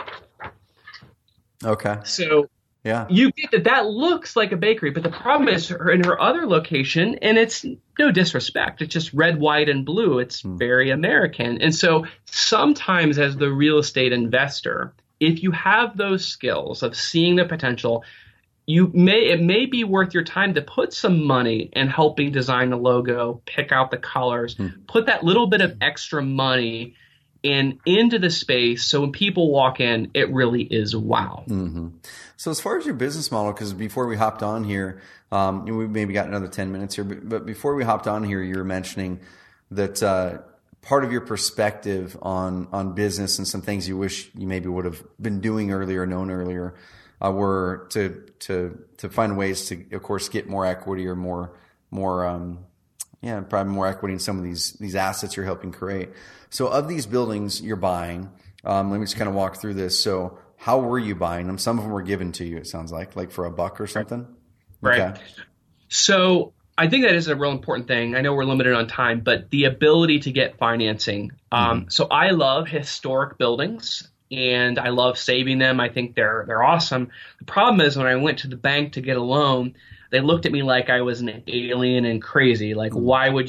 Okay. So yeah, you get that looks like a bakery, but the problem is in her other location, and it's no disrespect, it's just red, white, and blue. It's very American. And so sometimes as the real estate investor, if you have those skills of seeing the potential, it may be worth your time to put some money in helping design the logo, pick out the colors, put that little bit of extra money into the space, so when people walk in, it really is wow. Mm-hmm. So as far as your business model, because before we hopped on here, we maybe got another 10 minutes here, but before we hopped on here, you were mentioning that part of your perspective on business and some things you wish you maybe would have been doing earlier, known earlier, were to find ways to, of course, get more equity or more probably more equity in some of these assets you're helping create. So of these buildings you're buying, let me just kind of walk through this. So how were you buying them? Some of them were given to you, it sounds like for $1 or something. Right. Okay. So I think that is a real important thing. I know we're limited on time, but the ability to get financing. So I love historic buildings and I love saving them. I think they're awesome. The problem is when I went to the bank to get a loan, they looked at me like I was an alien and crazy. Like, why would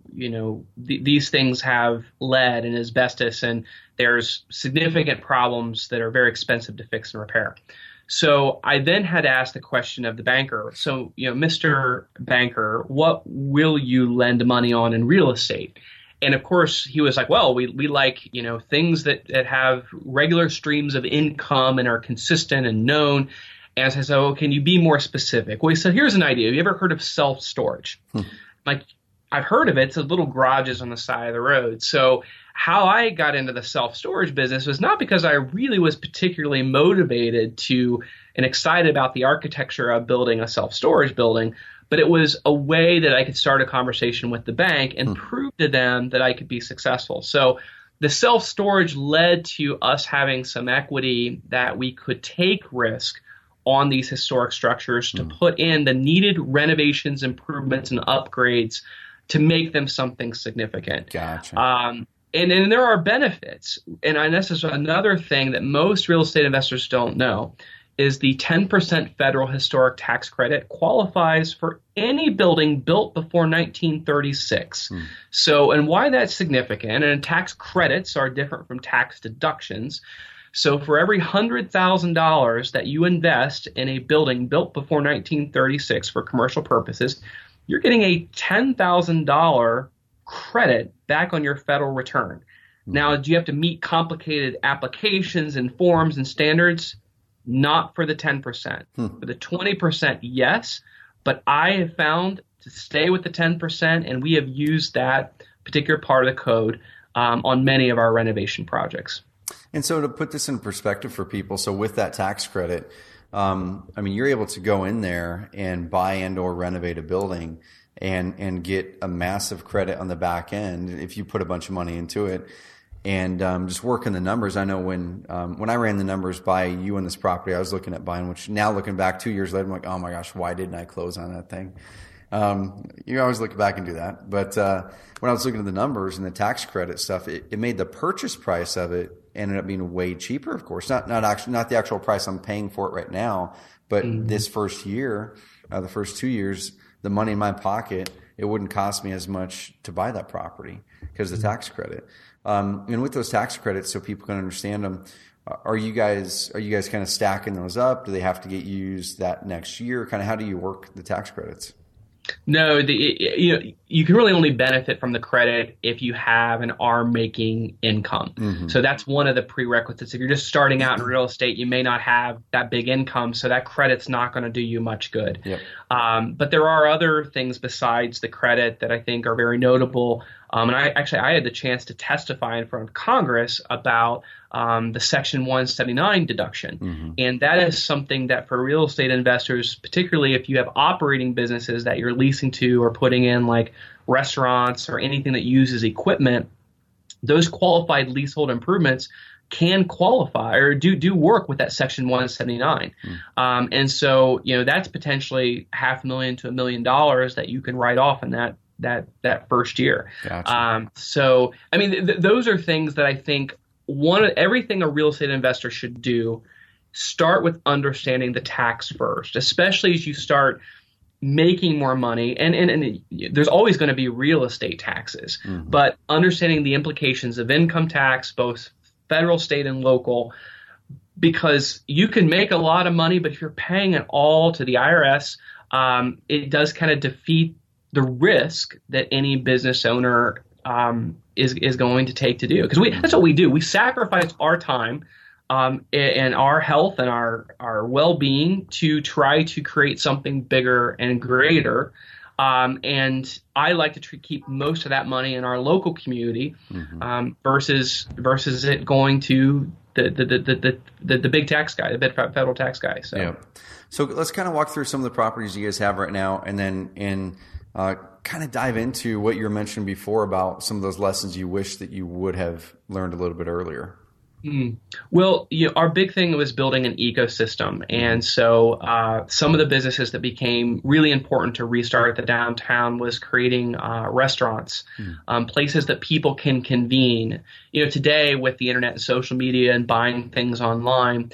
these things have lead and asbestos, and there's significant problems that are very expensive to fix and repair. So I then had to ask the question of the banker. So, Mr. Banker, what will you lend money on in real estate? And of course, he was like, well, we like, things that have regular streams of income and are consistent and known. And I said, so can you be more specific? Well, he said, here's an idea. Have you ever heard of self-storage? Like, I've heard of it. It's little garages on the side of the road. So how I got into the self-storage business was not because I really was particularly motivated to and excited about the architecture of building a self-storage building, but it was a way that I could start a conversation with the bank and prove to them that I could be successful. So the self-storage led to us having some equity that we could take risk on these historic structures to put in the needed renovations, improvements, and upgrades to make them something significant. Gotcha. And then there are benefits. And this is another thing that most real estate investors don't know, is the 10% federal historic tax credit qualifies for any building built before 1936. So, and why that's significant, and tax credits are different from tax deductions. So for every $100,000 that you invest in a building built before 1936 for commercial purposes, you're getting a $10,000 credit back on your federal return. Now, do you have to meet complicated applications and forms and standards? Not for the 10%. For the 20%, yes. But I have found to stay with the 10%, and we have used that particular part of the code on many of our renovation projects. And so to put this in perspective for people, so with that tax credit, you're able to go in there and buy and or renovate a building and get a massive credit on the back end if you put a bunch of money into it. And just working the numbers, I know when I ran the numbers by you on this property, I was looking at buying, which now looking back 2 years later, I'm like, oh my gosh, why didn't I close on that thing? You always look back and do that. But when I was looking at the numbers and the tax credit stuff, it made the purchase price of it ended up being way cheaper, of course. Not the actual price I'm paying for it right now, but this first year, the first 2 years, the money in my pocket, it wouldn't cost me as much to buy that property because of the tax credit. And with those tax credits, so people can understand them, are you guys kind of stacking those up? Do they have to get used that next year? Kind of how do you work the tax credits? No, you can really only benefit from the credit if you have and are making income. Mm-hmm. So that's one of the prerequisites. If you're just starting out in real estate, you may not have that big income, so that credit's not going to do you much good. Yep. But there are other things besides the credit that I think are very notable. And I had the chance to testify in front of Congress about the Section 179 deduction. Mm-hmm. And that is something that for real estate investors, particularly if you have operating businesses that you're leasing to or putting in like restaurants or anything that uses equipment, those qualified leasehold improvements can qualify or do work with that Section 179. Mm. And so, that's potentially $500,000 to $1 million that you can write off in that first year. Gotcha. So, I mean, those are things that I think everything a real estate investor should do, start with understanding the tax first, especially as you start making more money. And there's always going to be real estate taxes, mm-hmm. but understanding the implications of income tax, both federal, state, and local, because you can make a lot of money, but if you're paying it all to the IRS, it does kind of defeat the risk that any business owner is going to take to do. Because that's what we do. We sacrifice our time and our health and our well-being to try to create something bigger and greater. And I like to keep most of that money in our local community, mm-hmm. versus it going to the big tax guy, the big federal tax guy. So, yeah. So let's kind of walk through some of the properties you guys have right now, and then kind of dive into what you were mentioning before about some of those lessons you wish that you would have learned a little bit earlier. Well, our big thing was building an ecosystem. And so some of the businesses that became really important to restart the downtown was creating restaurants, places that people can convene. Today with the internet and social media and buying things online,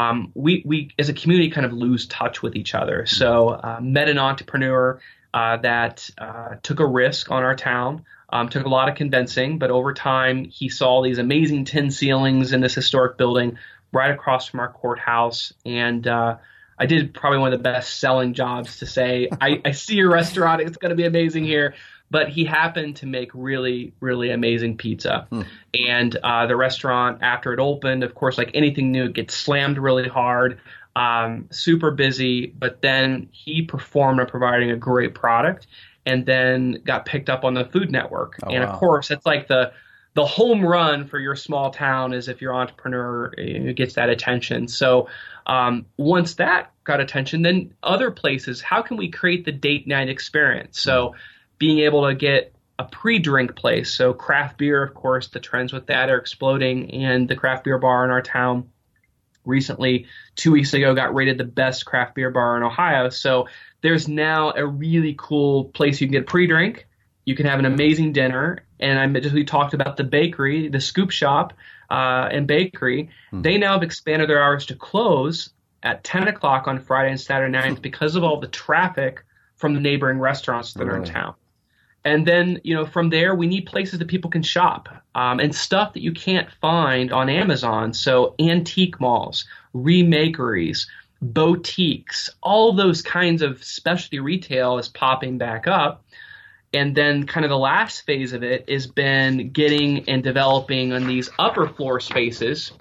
we as a community kind of lose touch with each other. So met an entrepreneur that took a risk on our town. Took a lot of convincing, but over time he saw these amazing tin ceilings in this historic building right across from our courthouse. And I did probably one of the best selling jobs to say, I see your restaurant, it's going to be amazing here. But he happened to make really, really amazing pizza. And the restaurant, after it opened, of course, like anything new, it gets slammed really hard, super busy. But then he performed on providing a great product, and then got picked up on the Food Network. Oh, and wow. Of course, it's like the home run for your small town is if your entrepreneur gets that attention. So once that got attention, then other places, how can we create the date night experience? So being able to get a pre-drink place. So craft beer, of course, the trends with that are exploding. And the craft beer bar in our town recently, 2 weeks ago, got rated the best craft beer bar in Ohio. So there's now a really cool place you can get a pre-drink. You can have an amazing dinner. And we talked about the bakery, the Scoop Shop and bakery. They now have expanded their hours to close at 10 o'clock on Friday and Saturday nights because of all the traffic from the neighboring restaurants that are in town. And then, from there, we need places that people can shop and stuff that you can't find on Amazon. So antique malls, remakeries, boutiques, all those kinds of specialty retail is popping back up. And then kind of the last phase of it has been getting and developing on these upper floor spaces,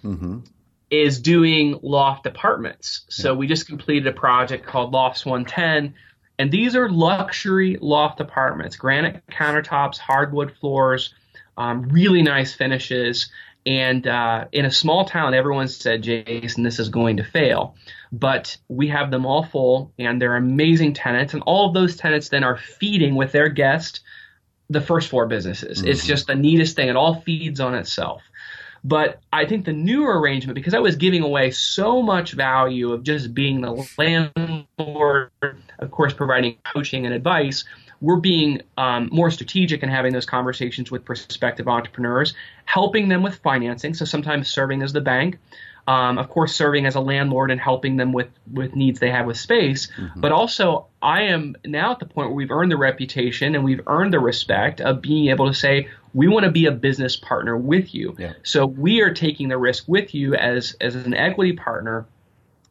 is doing loft apartments. So we just completed a project called Lofts 110. And these are luxury loft apartments, granite countertops, hardwood floors, really nice finishes. And in a small town, everyone said, Jason, this is going to fail. But we have them all full, and they're amazing tenants. And all of those tenants then are feeding with their guests the first floor businesses. It's just the neatest thing. It all feeds on itself. But I think the newer arrangement, because I was giving away so much value of just being the landlord, of course, providing coaching and advice, we're being more strategic in having those conversations with prospective entrepreneurs, helping them with financing. So sometimes serving as the bank, of course, serving as a landlord and helping them with needs they have with space. But also, I am now at the point where we've earned the reputation and we've earned the respect of being able to say, we want to be a business partner with you. So we are taking the risk with you as an equity partner.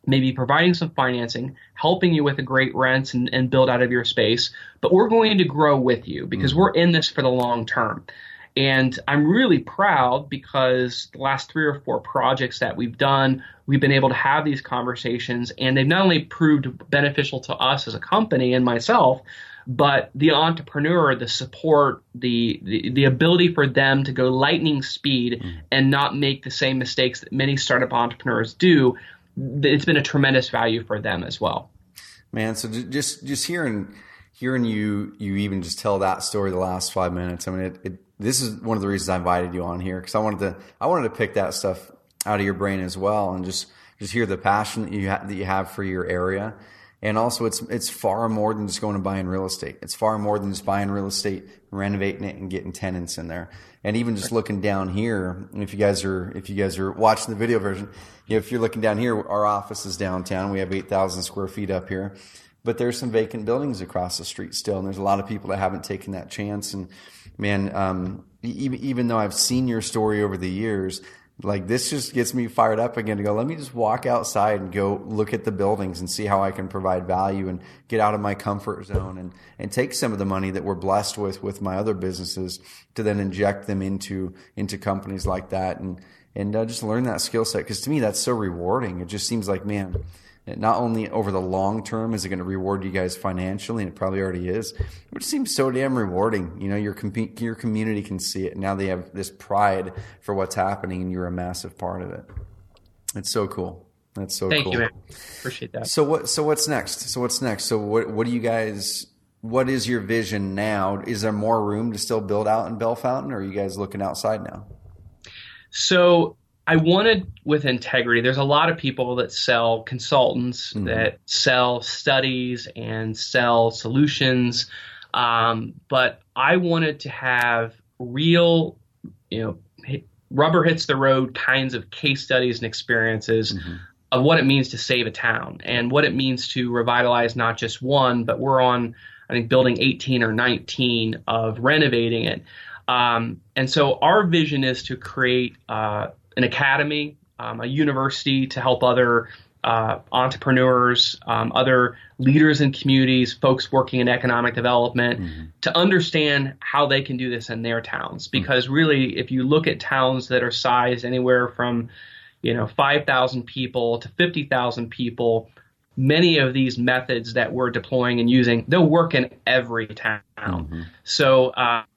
maybe providing some financing, helping you with a great rent and build out of your space, but we're going to grow with you because we're in this for the long term. And I'm really proud because the last 3 or 4 projects that we've done, we've been able to have these conversations, and they've not only proved beneficial to us as a company and myself, but the entrepreneur, the support, the ability for them to go lightning speed and not make the same mistakes that many startup entrepreneurs do. It's been a tremendous value for them as well. Man, so just hearing you even just tell that story the last 5 minutes. I mean, this is one of the reasons I invited you on here, because I wanted to pick that stuff out of your brain as well, and just hear the passion that you have for your area. And also, it's far more than just going and buying real estate. It's far more than just buying real estate, renovating it, and getting tenants in there. And even just looking down here, if you guys are watching the video version, if you're looking down here, our office is downtown. We have 8,000 square feet up here, but there's some vacant buildings across the street still, and there's a lot of people that haven't taken that chance. And man, even though I've seen your story over the years, like, this just gets me fired up again to go, let me just walk outside and go look at the buildings and see how I can provide value and get out of my comfort zone and take some of the money that we're blessed with my other businesses to then inject them into companies like that and just learn that skill set. Because to me, that's so rewarding. It just seems like, man, not only over the long term is it going to reward you guys financially, and it probably already is, but it seems so damn rewarding. You know, your community can see it. Now they have this pride for what's happening, and you're a massive part of it. It's so cool. That's so cool. Thank you, man. Appreciate that. So what's next? So what do you guys? What is your vision now? Is there more room to still build out in Bellefontaine, or are you guys looking outside now? So I wanted with integrity. There's a lot of people that sell consultants, that sell studies and sell solutions. But I wanted to have real, rubber hits the road kinds of case studies and experiences of what it means to save a town and what it means to revitalize not just one, but we're on, I think, building 18 or 19 of renovating it. And so our vision is to create an academy, a university to help other entrepreneurs, other leaders in communities, folks working in economic development to understand how they can do this in their towns. Because really, if you look at towns that are sized anywhere from 5,000 people to 50,000 people, many of these methods that we're deploying and using, they'll work in every town. So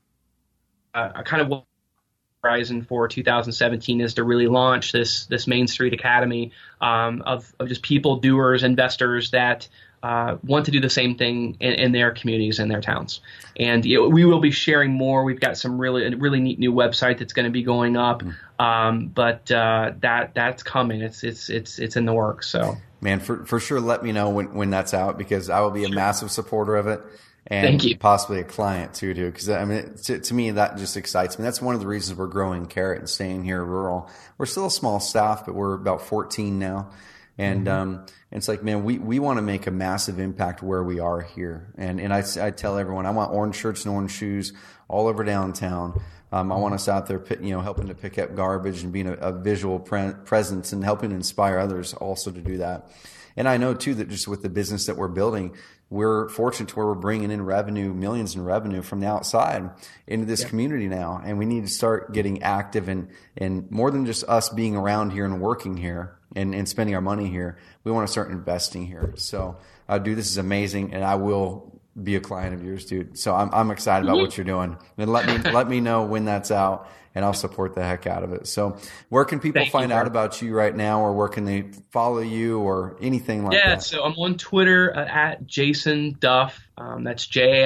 kind of horizon for 2017 is to really launch this Main Street Academy of just people, doers, investors that want to do the same thing in their communities and their towns. And we will be sharing more. We've got some really neat new website that's going to be going up, but that's coming. It's in the works. So, man, for sure, let me know when that's out, because I will be a massive supporter of it. And thank you. Possibly a client too, because I mean, to me, that just excites me. That's one of the reasons we're growing Carrot and staying here rural. We're still a small staff, but we're about 14 now. And it's like, man, we want to make a massive impact where we are here. And I tell everyone, I want orange shirts and orange shoes all over downtown. I want us out there, helping to pick up garbage and being a visual presence and helping inspire others also to do that. And I know too that just with the business that we're building, we're fortunate to where we're bringing in revenue, millions in revenue from the outside into this community now. And we need to start getting active and more than just us being around here and working here and spending our money here. We want to start investing here. So, dude, this is amazing. And I will be a client of yours, dude. So I'm excited about what you're doing. And let me know when that's out, and I'll support the heck out of it. So where can people find out about you right now, or where can they follow you or anything like that? Yeah, so I'm on Twitter at Jason Duff. That's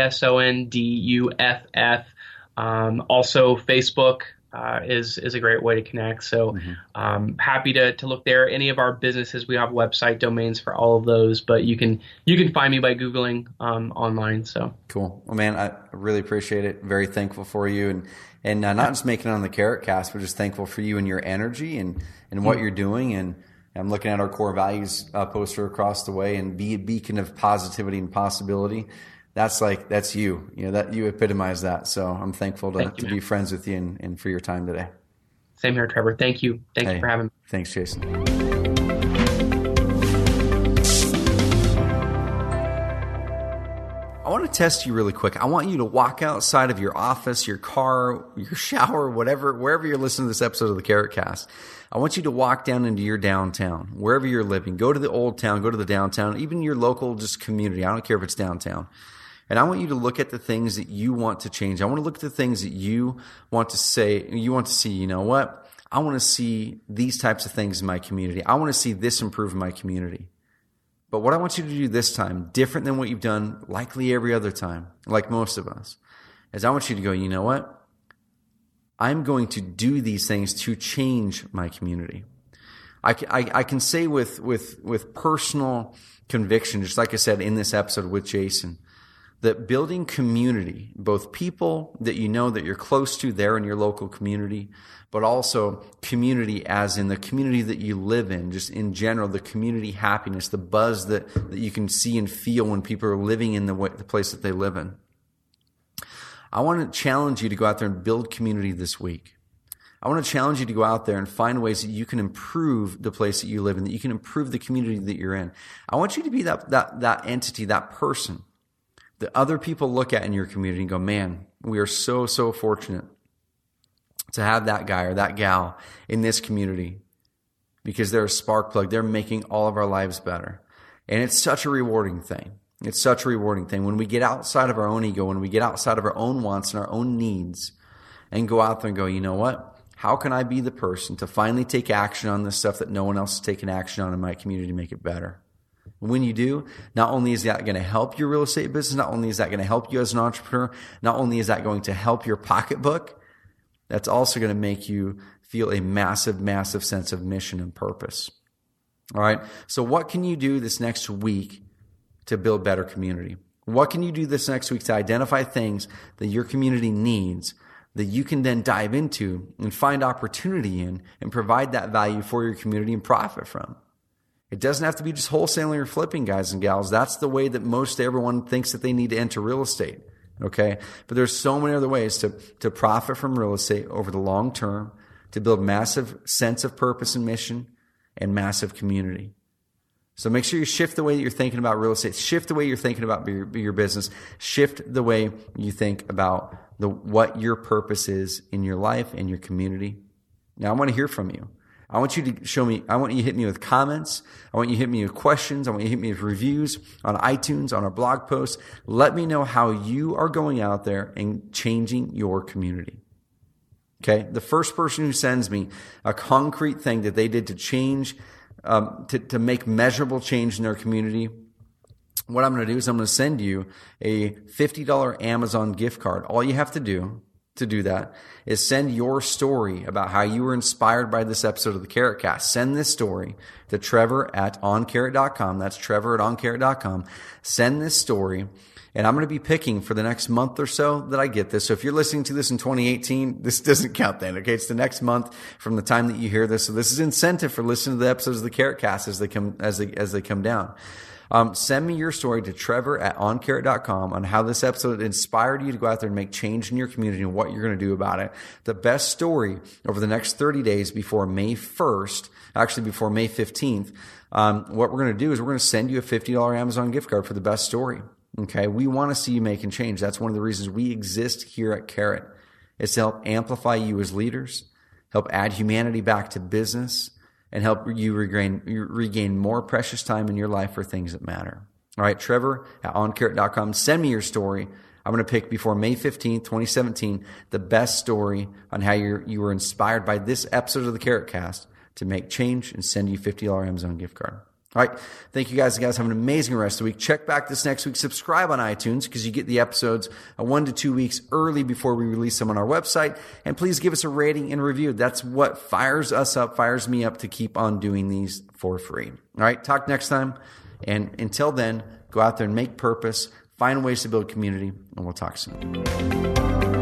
JASONDUFF. Also Facebook is a great way to connect. So happy to look there. Any of our businesses, we have website domains for all of those, but you can find me by Googling online. So cool. Well, man, I really appreciate it. Very thankful for you, and not just making it on the Carrot Cast, but just thankful for you and your energy and what you're doing. And I'm looking at our core values poster across the way, and be a beacon of positivity and possibility. That's you. That you epitomize that. So I'm thankful to be friends with you and for your time today. Same here, Trevor. Thank you. Thank you for having me. Thanks, Jason. want to test you really quick. I want you to walk outside of your office, your car, your shower, wherever you're listening to this episode of the Carrot Cast. I want you to walk down into your downtown, wherever you're living. Go to the old town, go to the downtown, even your local just community. I don't care if it's downtown. And I want you to look at the things that you want to change. I want to look at the things that you want to say, you want to see, you know what? I want to see these types of things in my community. I want to see this improve in my community. But what I want you to do this time, different than what you've done likely every other time, like most of us, is I want you to go, you know what? I'm going to do these things to change my community. I can say with personal conviction, just like I said in this episode with Jason, that building community, both people that you know that you're close to there in your local community, but also community as in the community that you live in, just in general, the community happiness, the buzz that you can see and feel when people are living in the place that they live in. I want to challenge you to go out there and build community this week. I want to challenge you to go out there and find ways that you can improve the place that you live in, that you can improve the community that you're in. I want you to be that entity, that person that other people look at in your community and go, man, we are so, so fortunate to have that guy or that gal in this community because they're a spark plug. They're making all of our lives better. And it's such a rewarding thing. It's such a rewarding thing when we get outside of our own ego, when we get outside of our own wants and our own needs and go out there and go, you know what? How can I be the person to finally take action on this stuff that no one else is taking action on in my community to make it better? When you do, not only is that going to help your real estate business, not only is that going to help you as an entrepreneur, not only is that going to help your pocketbook, that's also going to make you feel a massive, massive sense of mission and purpose. All right. So what can you do this next week to build better community? What can you do this next week to identify things that your community needs that you can then dive into and find opportunity in and provide that value for your community and profit from? It doesn't have to be just wholesaling or flipping, guys and gals. That's the way that most everyone thinks that they need to enter real estate. Okay. But there's so many other ways to profit from real estate over the long term, to build massive sense of purpose and mission and massive community. So make sure you shift the way that you're thinking about real estate, shift the way you're thinking about your business, shift the way you think about what your purpose is in your life and your community. Now I want to hear from you. I want you to show me, I want you to hit me with comments. I want you to hit me with questions. I want you to hit me with reviews on iTunes, on our blog posts. Let me know how you are going out there and changing your community. Okay. The first person who sends me a concrete thing that they did to change, to make measurable change in their community, what I'm going to do is I'm going to send you a $50 Amazon gift card. All you have to do that is send your story about how you were inspired by this episode of the Carrot Cast. Send this story to Trevor@oncarrot.com. That's Trevor@oncarrot.com. Send this story, and I'm going to be picking for the next month or so that I get this. So if you're listening to this in 2018, this doesn't count then. Okay, it's the next month from the time that you hear this. So this is incentive for listening to the episodes of the Carrot Cast as they come down. Send me your story to Trevor@oncarrot.com on how this episode inspired you to go out there and make change in your community and what you're going to do about it. The best story over the next 30 days before May 1st, actually before May 15th, what we're going to do is we're going to send you a $50 Amazon gift card for the best story. Okay. We want to see you making change. That's one of the reasons we exist here at Carrot, is to help amplify you as leaders, help add humanity back to business, and help you regain more precious time in your life for things that matter. All right, Trevor@oncarrot.com. Send me your story. I'm going to pick before May 15th, 2017, the best story on how you were inspired by this episode of the Carrot Cast to make change and send you a $50 Amazon gift card. All right. Thank you guys. Have an amazing rest of the week. Check back this next week. Subscribe on iTunes because you get the episodes 1 to 2 weeks early before we release them on our website. And please give us a rating and review. That's what fires us up, fires me up to keep on doing these for free. All right. Talk next time. And until then, go out there and make purpose, find ways to build community, and we'll talk soon.